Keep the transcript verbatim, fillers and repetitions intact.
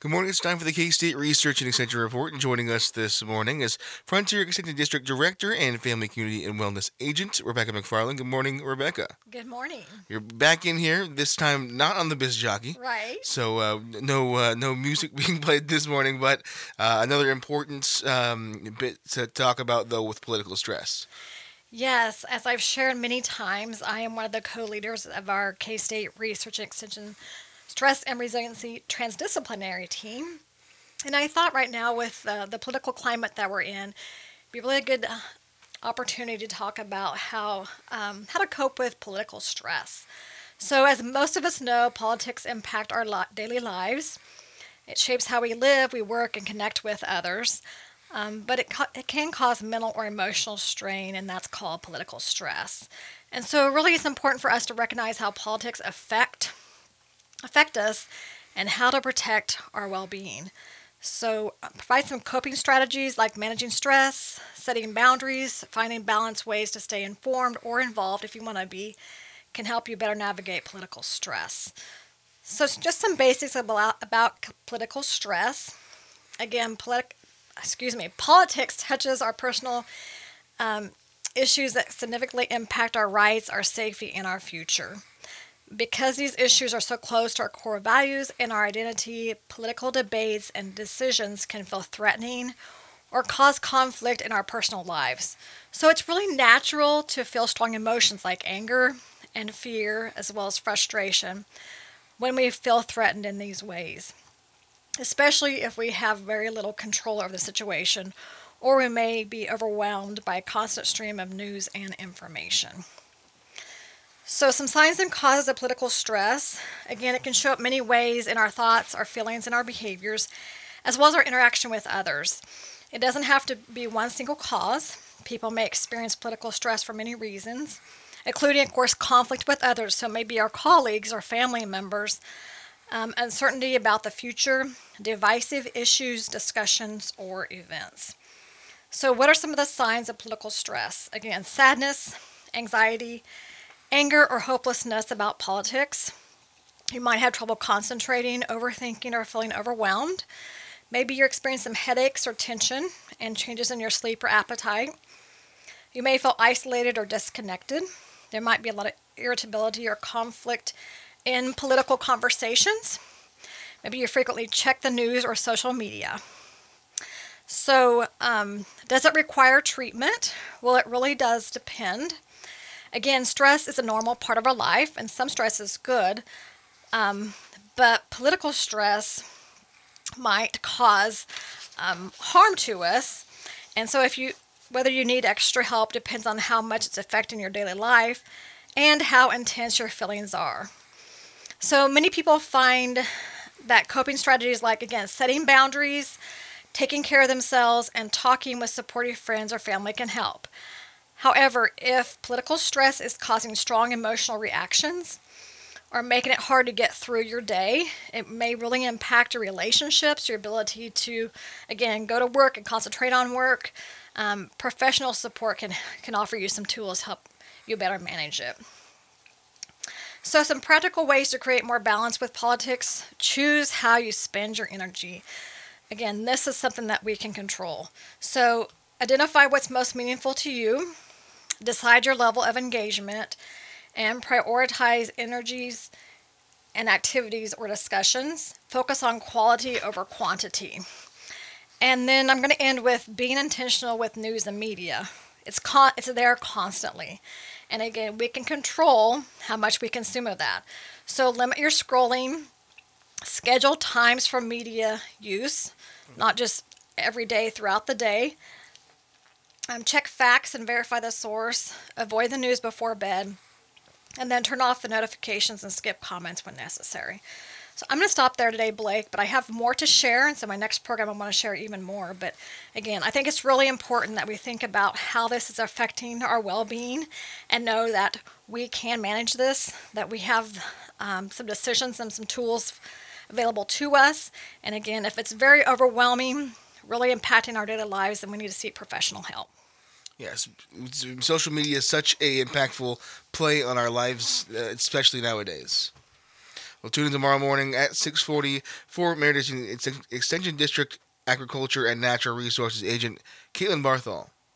Good morning. It's time for the K-State Research and Extension Report, and joining us this morning is Frontier Extension District Director and Family Community and Wellness Agent Rebecca McFarland. Good morning, Rebecca. Good morning. You're back in here this time, not on the Biz Jockey, Right. so uh, no uh, no music being played this morning, but uh, another important um, bit to talk about though with political stress. Yes, as I've shared many times, I am one of the co-leaders of our K-State Research and Extension Stress and Resiliency Transdisciplinary Team. And I thought right now with uh, the political climate that we're in, it'd be really a good uh, opportunity to talk about how um, how to cope with political stress. So as most of us know, politics impact our li- daily lives. It shapes how we live, we work, and connect with others. Um, but it, ca- it can cause mental or emotional strain, and that's called political stress. And so, really, it's important for us to recognize how politics affect affect us and how to protect our well-being. So, uh, provide some coping strategies like managing stress, setting boundaries, finding balanced ways to stay informed or involved if you want to be, can help you better navigate political stress. So, just some basics about, about political stress. Again, politi- excuse me, politics touches our personal um, issues that significantly impact our rights, our safety, and our future. Because these issues are so close to our core values and our identity, political debates and decisions can feel threatening or cause conflict in our personal lives. So it's really natural to feel strong emotions like anger and fear, as well as frustration, when we feel threatened in these ways, especially if we have very little control over the situation or we may be overwhelmed by a constant stream of news and information. So, some signs and causes of political stress. Again, it can show up many ways in our thoughts, our feelings, and our behaviors, as well as our interaction with others. It doesn't have to be one single cause. People may experience political stress for many reasons, including, of course, conflict with others. So, maybe our colleagues or family members, um, uncertainty about the future, divisive issues, discussions, or events. So, what are some of the signs of political stress? Again, sadness, anxiety, anger or hopelessness about politics. You might have trouble concentrating, overthinking, or feeling overwhelmed. Maybe you're experiencing some headaches or tension and changes in your sleep or appetite. You may feel isolated or disconnected. There might be a lot of irritability or conflict in political conversations. Maybe you frequently check the news or social media. So, um, does it require treatment? Well, it really does depend. Again, stress is a normal part of our life, and some stress is good, um, but political stress might cause um, harm to us. And so, if you whether you need extra help depends on how much it's affecting your daily life and how intense your feelings are. So, many people find that coping strategies like, again, setting boundaries, taking care of themselves, and talking with supportive friends or family can help. However, if political stress is causing strong emotional reactions or making it hard to get through your day, it may really impact your relationships, your ability to, again, go to work and concentrate on work. Um, professional support can, can offer you some tools to help you better manage it. So, some practical ways to create more balance with politics: choose how you spend your energy. Again, this is something that we can control. So, identify what's most meaningful to you. Decide your level of engagement and prioritize energies and activities or discussions. Focus on quality over quantity. And then I'm going to end with being intentional with news and media. It's con- it's there constantly. And again, we can control how much we consume of that. So limit your scrolling, schedule times for media use, not just every day throughout the day. Um, check facts and verify the source. Avoid the news before bed. And then turn off the notifications and skip comments when necessary. So I'm going to stop there today, Blake, but I have more to share. And so my next program, I want to share even more. But again, I think it's really important that we think about how this is affecting our well-being and know that we can manage this, that we have um, some decisions and some tools available to us. And again, if it's very overwhelming, really impacting our daily lives, then we need to seek professional help. Yes, social media is such a impactful play on our lives, uh, especially nowadays. Well, tune in tomorrow morning at six forty for Meridian Extension District Agriculture and Natural Resources Agent Caitlin Barthol.